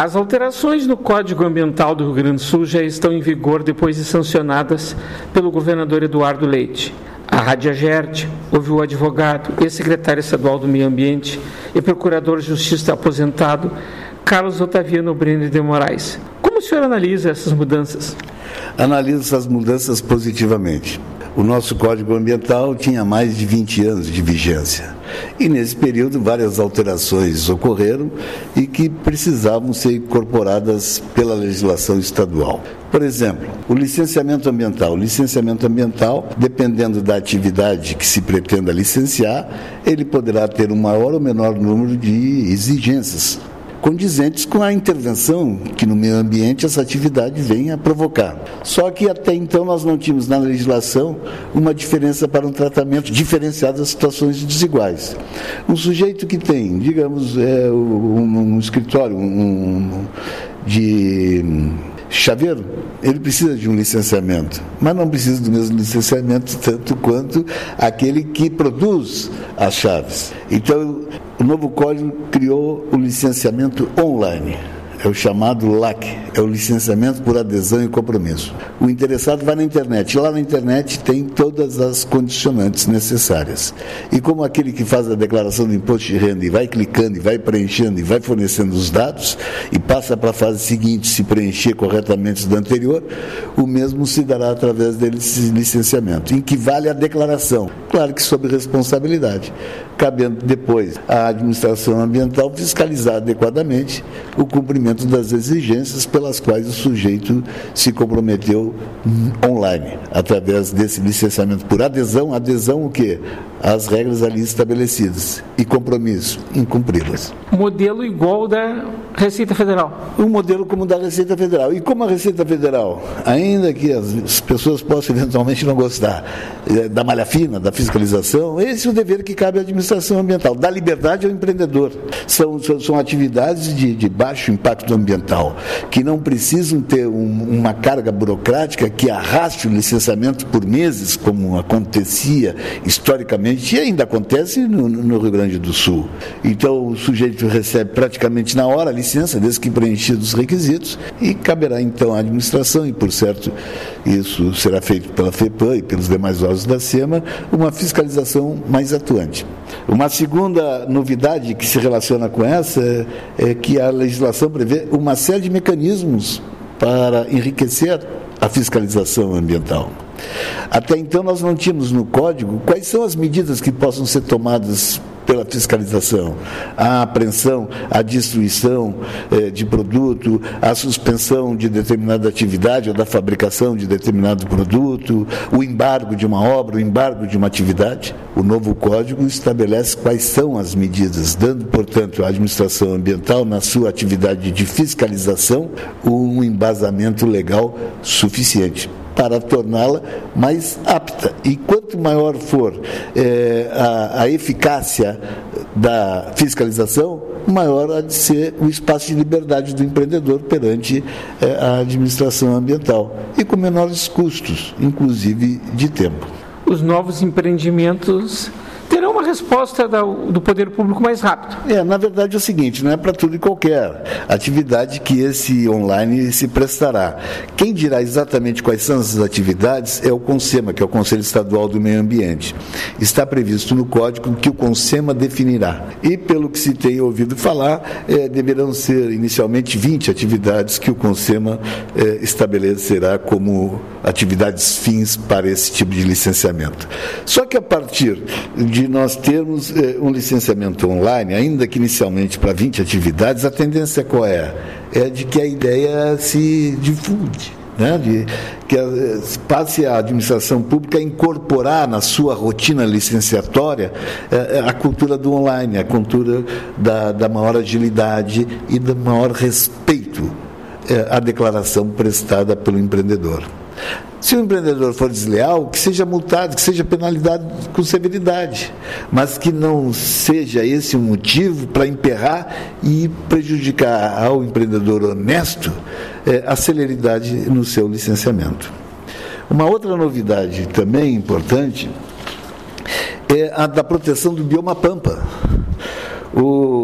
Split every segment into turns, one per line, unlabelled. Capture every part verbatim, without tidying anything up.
As alterações no Código Ambiental do Rio Grande do Sul já estão em vigor depois de sancionadas pelo governador Eduardo Leite. A Rádio Agerte ouviu o advogado, ex-secretário estadual do Meio Ambiente e procurador de Justiça aposentado, Carlos Otaviano Brenner de Moraes. Como o senhor analisa essas mudanças?
Analiso essas mudanças positivamente. O nosso Código Ambiental tinha mais de vinte anos de vigência. E nesse período várias alterações ocorreram e que precisavam ser incorporadas pela legislação estadual. Por exemplo, o licenciamento ambiental. O licenciamento ambiental, dependendo da atividade que se pretenda licenciar, ele poderá ter um maior ou menor número de exigências condizentes com a intervenção que no meio ambiente essa atividade vem a provocar. Só que até então nós não tínhamos na legislação uma diferença para um tratamento diferenciado das situações desiguais. Um sujeito que tem, digamos, é, um, um escritório um, de chaveiro, ele precisa de um licenciamento, mas não precisa do mesmo licenciamento tanto quanto aquele que produz as chaves. Então, o novo código criou o licenciamento online, é o chamado L A C, é o licenciamento por adesão e compromisso. O interessado vai na internet, lá na internet tem todas as condicionantes necessárias. E como aquele que faz a declaração do imposto de renda e vai clicando, e vai preenchendo, e vai fornecendo os dados, e passa para a fase seguinte, se preencher corretamente do anterior, o mesmo se dará através desse licenciamento, em que vale a declaração, claro que sob responsabilidade, cabendo depois à administração ambiental fiscalizar adequadamente o cumprimento das exigências pelas quais o sujeito se comprometeu online, através desse licenciamento por adesão. Adesão o quê? Às regras ali estabelecidas. E compromisso em cumpri-las.
Modelo igual da Receita Federal.
Um modelo como o da Receita Federal. E como a Receita Federal, ainda que as pessoas possam eventualmente não gostar da malha fina, da fiscalização, esse é o dever que cabe à administração ambiental, da liberdade ao empreendedor. São, são, são atividades de, de baixo impacto ambiental, que não precisam ter um, uma carga burocrática que arraste o licenciamento por meses, como acontecia historicamente, e ainda acontece no, no Rio Grande do Sul. Então, o sujeito recebe praticamente na hora a licença, desde que preenchidos os requisitos, e caberá então à administração, e por certo, isso será feito pela FEPAM e pelos demais órgãos da SEMA, uma fiscalização mais atuante. Uma segunda novidade que se relaciona com essa é, é que a legislação prevê uma série de mecanismos para enriquecer a fiscalização ambiental. Até então nós não tínhamos no Código quais são as medidas que possam ser tomadas pela fiscalização: a apreensão, a destruição eh, de produto, a suspensão de determinada atividade ou da fabricação de determinado produto, o embargo de uma obra, o embargo de uma atividade. O novo Código estabelece quais são as medidas, dando, portanto, à administração ambiental, na sua atividade de fiscalização, um embasamento legal suficiente para torná-la mais apta. E quanto maior for é, a, a eficácia da fiscalização, maior há de ser o espaço de liberdade do empreendedor perante é, a administração ambiental, e com menores custos, inclusive de tempo.
Os novos empreendimentos terão uma resposta do poder público mais rápido.
É, na verdade é o seguinte, não é para tudo e qualquer atividade que esse online se prestará. Quem dirá exatamente quais são essas atividades é o CONSEMA, que é o Conselho Estadual do Meio Ambiente. Está previsto no Código que o CONSEMA definirá. E, pelo que se tem ouvido falar, é, deverão ser inicialmente vinte atividades que o CONSEMA é, estabelecerá como atividades fins para esse tipo de licenciamento. Só que a partir de nós termos eh, um licenciamento online, ainda que inicialmente para vinte atividades, a tendência qual é? É de que a ideia se difunde, né? De que a, passe a administração pública a incorporar na sua rotina licenciatória eh, a cultura do online, a cultura da, da maior agilidade e do maior respeito eh, à declaração prestada pelo empreendedor. Se o empreendedor for desleal, que seja multado, que seja penalizado com severidade, mas que não seja esse um motivo para emperrar e prejudicar ao empreendedor honesto eh, a celeridade no seu licenciamento. Uma outra novidade também importante é a da proteção do bioma pampa. O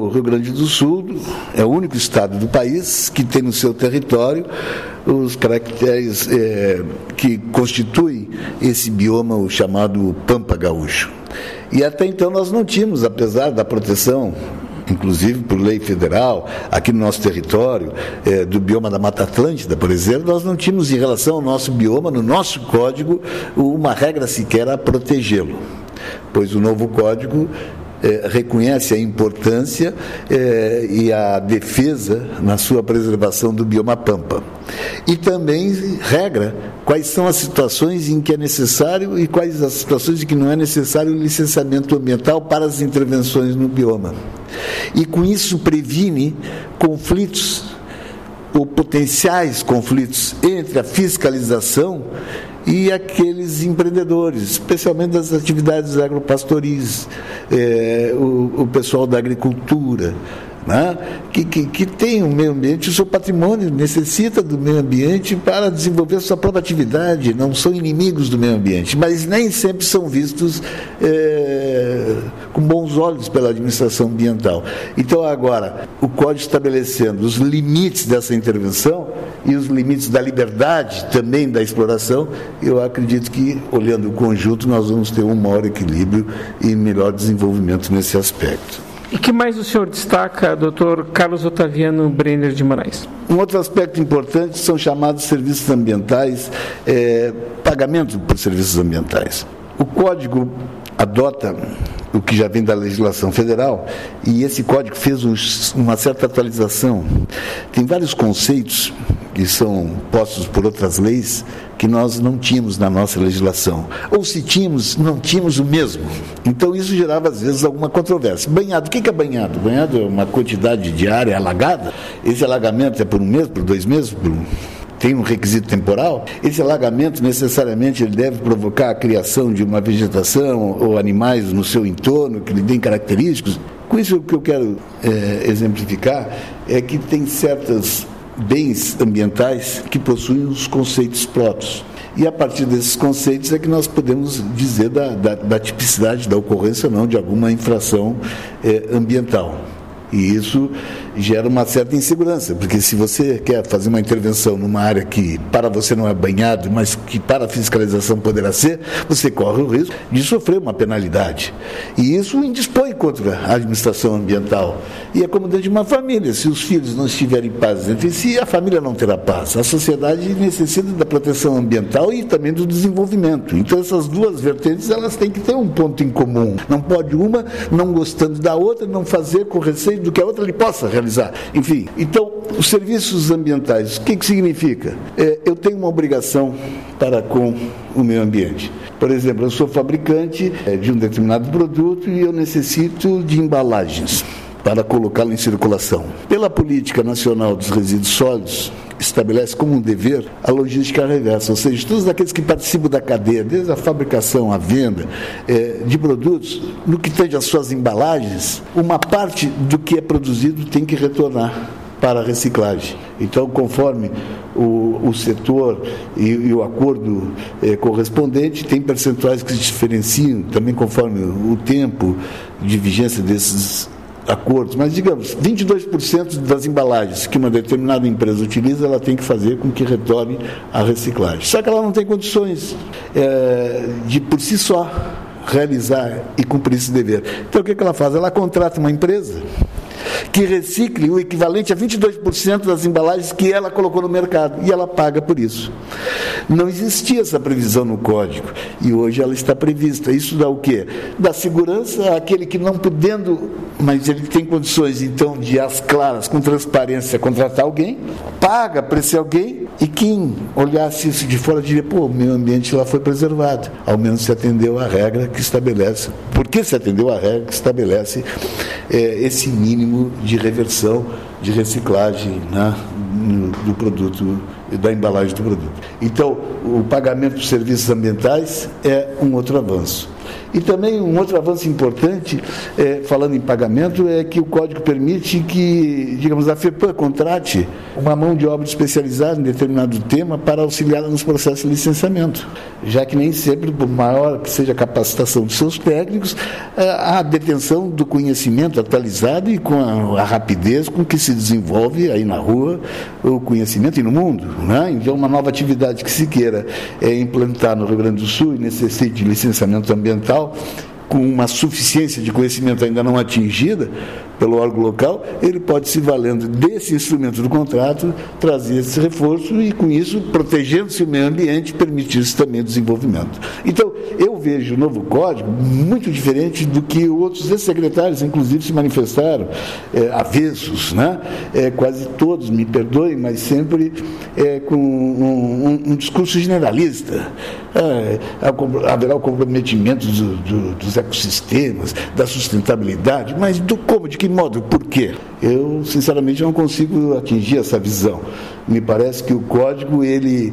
O Rio Grande do Sul é o único estado do país que tem no seu território os caracteres é, que constituem esse bioma, o chamado Pampa Gaúcho. E até então nós não tínhamos, apesar da proteção, inclusive por lei federal, aqui no nosso território, é, do bioma da Mata Atlântida, por exemplo, nós não tínhamos em relação ao nosso bioma, no nosso código, uma regra sequer a protegê-lo, pois o novo código É, reconhece a importância é, e a defesa na sua preservação do bioma pampa. E também regra quais são as situações em que é necessário e quais as situações em que não é necessário o licenciamento ambiental para as intervenções no bioma. E com isso previne conflitos ou potenciais conflitos entre a fiscalização e aqueles empreendedores, especialmente das atividades agropastoris, é, o, o pessoal da agricultura, né? que, que, que tem o meio ambiente, o seu patrimônio necessita do meio ambiente para desenvolver sua própria atividade, não são inimigos do meio ambiente, mas nem sempre são vistos é, com bons olhos pela administração ambiental. Então agora, o Código estabelecendo os limites dessa intervenção e os limites da liberdade também da exploração, eu acredito que, olhando o conjunto, nós vamos ter um maior equilíbrio e melhor desenvolvimento nesse aspecto.
E que mais o senhor destaca, doutor Carlos Otaviano Brenner de Moraes?
Um outro aspecto importante são chamados serviços ambientais, é, pagamento por serviços ambientais. O Código adota o que já vem da legislação federal e esse Código fez um, uma certa atualização. Tem vários conceitos que são postos por outras leis que nós não tínhamos na nossa legislação. Ou se tínhamos, não tínhamos o mesmo. Então isso gerava às vezes alguma controvérsia. Banhado, o que é banhado? Banhado é uma quantidade de área alagada. Esse alagamento é por um mês, por dois meses, por um... tem um requisito temporal. Esse alagamento necessariamente ele deve provocar a criação de uma vegetação ou animais no seu entorno que lhe deem características. Com isso o que eu quero é, exemplificar é que tem certas bens ambientais que possuem os conceitos próprios. E a partir desses conceitos é que nós podemos dizer da, da, da tipicidade da ocorrência ou não de alguma infração é, ambiental. E isso gera uma certa insegurança, porque se você quer fazer uma intervenção numa área que para você não é banhado, mas que para a fiscalização poderá ser, você corre o risco de sofrer uma penalidade. E isso indispõe contra a administração ambiental. E é como dentro de uma família, se os filhos não estiverem em paz entre si, a família não terá paz. A sociedade necessita da proteção ambiental e também do desenvolvimento. Então essas duas vertentes, elas têm que ter um ponto em comum. Não pode uma, não gostando da outra, não fazer com receio do que a outra lhe possa realizar. Enfim, então, os serviços ambientais, o que, que significa? É, eu tenho uma obrigação para com o meio ambiente. Por exemplo, eu sou fabricante é, de um determinado produto e eu necessito de embalagens para colocá-lo em circulação. Pela Política Nacional dos Resíduos Sólidos, estabelece como um dever a logística reversa, ou seja, todos aqueles que participam da cadeia, desde a fabricação, a venda é, de produtos, no que tange às suas embalagens, uma parte do que é produzido tem que retornar para a reciclagem. Então, conforme o, o setor e, e o acordo é, correspondente, tem percentuais que se diferenciam, também conforme o tempo de vigência desses acordos, mas digamos, vinte e dois por cento das embalagens que uma determinada empresa utiliza, ela tem que fazer com que retorne à reciclagem. Só que ela não tem condições é, de, por si só, realizar e cumprir esse dever. Então, o que, que ela faz? Ela contrata uma empresa que recicle o equivalente a vinte e dois por cento das embalagens que ela colocou no mercado, e ela paga por isso. Não existia essa previsão no Código, e hoje ela está prevista. Isso dá o quê? Dá segurança àquele que não podendo, mas ele tem condições, então, de às claras, com transparência, contratar alguém, paga para esse alguém, e quem olhasse isso de fora diria, pô, o meio ambiente lá foi preservado, ao menos se atendeu à regra que estabelece. Por que se atendeu à regra que estabelece é, esse mínimo de reversão, de reciclagem, né, do produto, da embalagem do produto? Então, o pagamento dos serviços ambientais é um outro avanço. E também um outro avanço importante, é, falando em pagamento, é que o Código permite que, digamos, a FEPAM contrate uma mão de obra especializada em determinado tema para auxiliá-la nos processos de licenciamento, já que nem sempre, por maior que seja a capacitação dos seus técnicos, a detenção do conhecimento atualizado e com a, a rapidez com que se desenvolve aí na rua o conhecimento e no mundo, né? Então, uma nova atividade que se queira é, implantar no Rio Grande do Sul e necessite de licenciamento ambiental, com uma suficiência de conhecimento ainda não atingida pelo órgão local, ele pode, se valendo desse instrumento do contrato, trazer esse reforço e, com isso, protegendo-se o meio ambiente, permitir-se também o desenvolvimento. Então, eu vejo o novo Código muito diferente do que outros ex-secretários, inclusive, se manifestaram, é, avessos, né? É, quase todos, me perdoem, mas sempre é, com um, um, um discurso generalista. É, haverá o comprometimento do, do, dos ecossistemas, da sustentabilidade, mas do como, de que modo, por quê? Eu, sinceramente, não consigo atingir essa visão. Me parece que o Código, ele,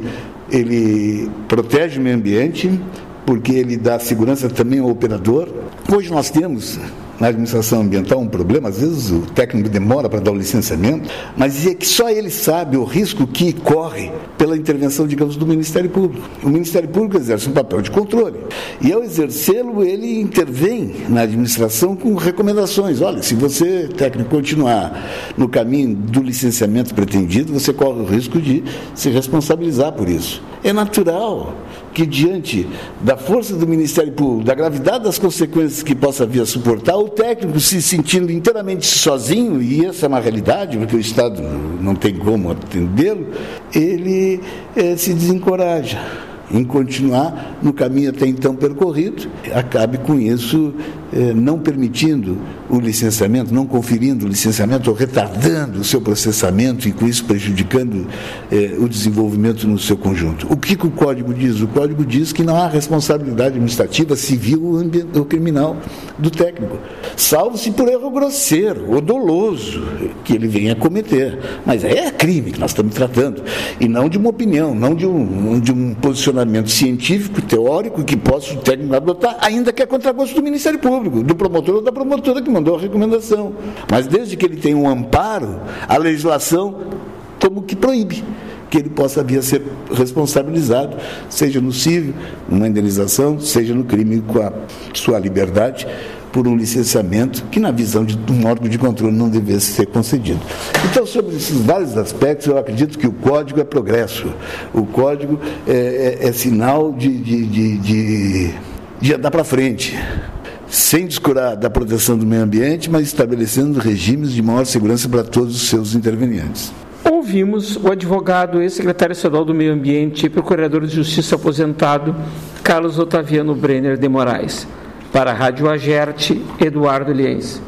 ele protege o meio ambiente, porque ele dá segurança também ao operador. Hoje nós temos na administração ambiental um problema, às vezes o técnico demora para dar o licenciamento, mas é que só ele sabe o risco que corre pela intervenção, digamos, do Ministério Público. O Ministério Público exerce um papel de controle e, ao exercê-lo, ele intervém na administração com recomendações. Olha, se você, técnico, continuar no caminho do licenciamento pretendido, você corre o risco de se responsabilizar por isso. É natural que, diante da força do Ministério Público, da gravidade das consequências que possa vir a suportar, o técnico, se sentindo inteiramente sozinho, e essa é uma realidade, porque o Estado não tem como atendê-lo, ele eh, se desencoraja em continuar no caminho até então percorrido, acabe com isso eh, não permitindo o licenciamento, não conferindo o licenciamento, ou retardando o seu processamento e com isso prejudicando eh, o desenvolvimento no seu conjunto. O que, que o Código diz? O Código diz que não há responsabilidade administrativa, civil ou criminal do técnico, salvo se por erro grosseiro ou doloso que ele venha a cometer. Mas é crime que nós estamos tratando, e não de uma opinião, não de um, de um posicionamento científico, teórico, que possa o técnico adotar, ainda que é contra gosto do Ministério Público, do promotor ou da promotora que mandou a recomendação. Mas desde que ele tenha um amparo, a legislação como que proíbe que ele possa vir a ser responsabilizado, seja no civil, numa indenização, seja no crime com a sua liberdade, por um licenciamento que, na visão de um órgão de controle, não devesse ser concedido. Então, sobre esses vários aspectos, eu acredito que o Código é progresso. O Código é, é, é sinal de, de, de, de, de andar para frente, sem descurar da proteção do meio ambiente, mas estabelecendo regimes de maior segurança para todos os seus intervenientes.
Ouvimos o advogado e secretário estadual do Meio Ambiente e procurador de Justiça aposentado, Carlos Otaviano Brenner de Moraes. Para a Rádio Agerte, Eduardo Lienz.